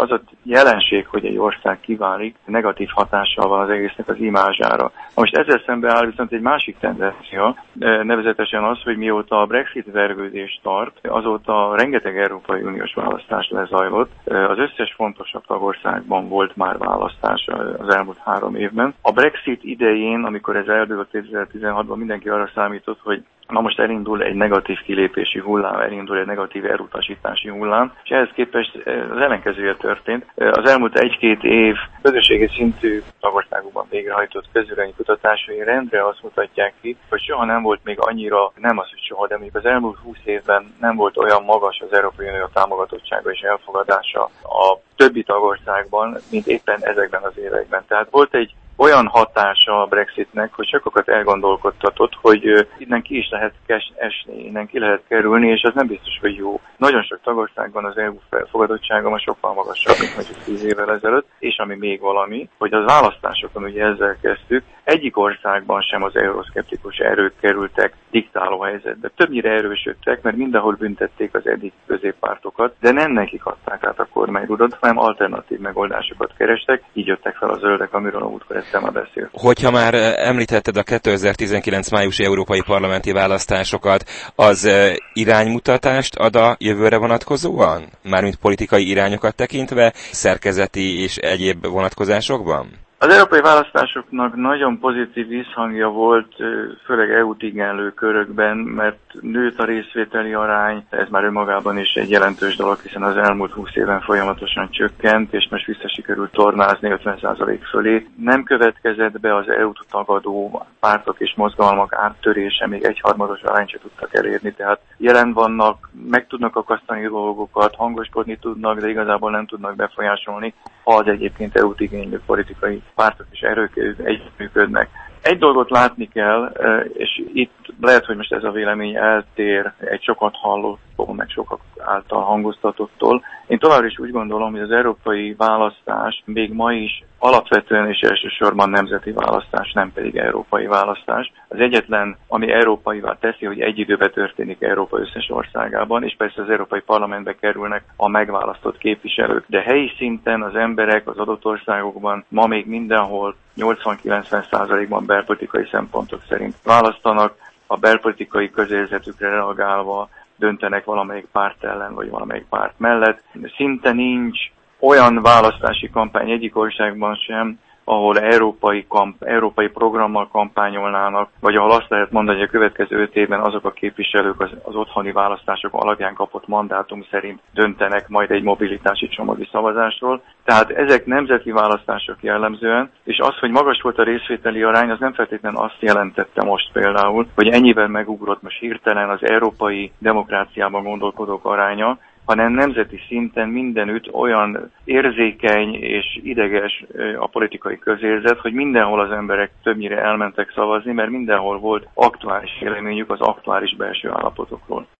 az a jelenség, hogy egy ország kiválik, negatív hatással van az egésznek az imázsára. Most ezzel szemben áll viszont egy másik tendencia, nevezetesen az, hogy mióta a Brexit vergődés tart, azóta rengeteg Európai Uniós választás lezajlott. Az összes fontosabb tagországban volt már választás az elmúlt 3 évben. A Brexit idején, amikor ez eldőlt 2016-ban, mindenki arra számított, hogy na most elindul egy negatív kilépési hullám, elindul egy negatív elutasítási hullám, és ehhez képest az ellenkezője történt. Az elmúlt 1-2 év közösségi szintű tagországokban végrehajtott közvéleménykutatásai rendre azt mutatják ki, hogy soha nem volt még annyira, nem az, hogy soha, de még az elmúlt 20 évben nem volt olyan magas az Európai Unió támogatottsága és elfogadása a többi tagországban, mint éppen ezekben az években. Tehát volt egy olyan hatása a Brexitnek, hogy sokakat elgondolkodtatott, hogy innen ki is lehet esni, innen ki lehet kerülni, és az nem biztos, hogy jó. Nagyon sok tagországban az EU felfogadottsága ma sokkal magasabb, mint mondjuk 10 évvel ezelőtt, és ami még valami, hogy az választásokon, ugye ezzel kezdtük, egyik országban sem az euroszkeptikus erők kerültek diktáló helyzetbe. Többnyire erősödtek, mert mindenhol büntették az eddig középpártokat, de nem nekik adták át a kormányrudat, hanem alternatív megoldásokat kerestek, így jöttek fel a zöldek, amiről a múltkor már beszélt. Hogyha már említetted a 2019 májusi európai parlamenti választásokat, az iránymutatást ad a jövőre vonatkozóan? Mármint politikai irányokat tekintve, szerkezeti és egyéb vonatkozásokban? Az európai választásoknak nagyon pozitív visszhangja volt, főleg EU-t igénylő körökben, mert nőtt a részvételi arány, ez már önmagában is egy jelentős dolog, hiszen az elmúlt 20 éven folyamatosan csökkent, és most vissza sikerült tornázni 50% fölé. Nem következett be az EU-t tagadó pártok és mozgalmak áttörése, még 1/3 arányt se tudtak elérni, tehát jelen vannak, meg tudnak akasztani dolgokat, hangoskodni tudnak, de igazából nem tudnak befolyásolni, ha az egyébként EU-t igénylő politikai pártok és erők együttműködnek. Egy dolgot látni kell, és itt lehet, hogy most ez a vélemény eltér egy sokat hallottól, meg sokak által hangoztatottól. Én továbbra is úgy gondolom, hogy az európai választás még ma is alapvetően és elsősorban nemzeti választás, nem pedig európai választás. Az egyetlen, ami európaivá teszi, hogy egy időben történik Európa összes országában, és persze az Európai Parlamentbe kerülnek a megválasztott képviselők. De helyi szinten az emberek az adott országokban ma még mindenhol 80-90%-ban belpolitikai szempontok szerint választanak, a belpolitikai közérzetükre reagálva döntenek valamelyik párt ellen, vagy valamelyik párt mellett. Szinte nincs olyan választási kampány egyik országban sem, ahol európai programmal kampányolnának, vagy ahol azt lehet mondani, hogy a következő 5 évben azok a képviselők az otthoni választások alapján kapott mandátum szerint döntenek majd egy mobilitási csomagi szavazásról. Tehát ezek nemzeti választások jellemzően, és az, hogy magas volt a részvételi arány, az nem feltétlenül azt jelentette most például, hogy ennyiben megugrott most hirtelen az európai demokráciában gondolkodók aránya, hanem nemzeti szinten mindenütt olyan érzékeny és ideges a politikai közérzet, hogy mindenhol az emberek többnyire elmentek szavazni, mert mindenhol volt aktuális véleményük az aktuális belső állapotokról.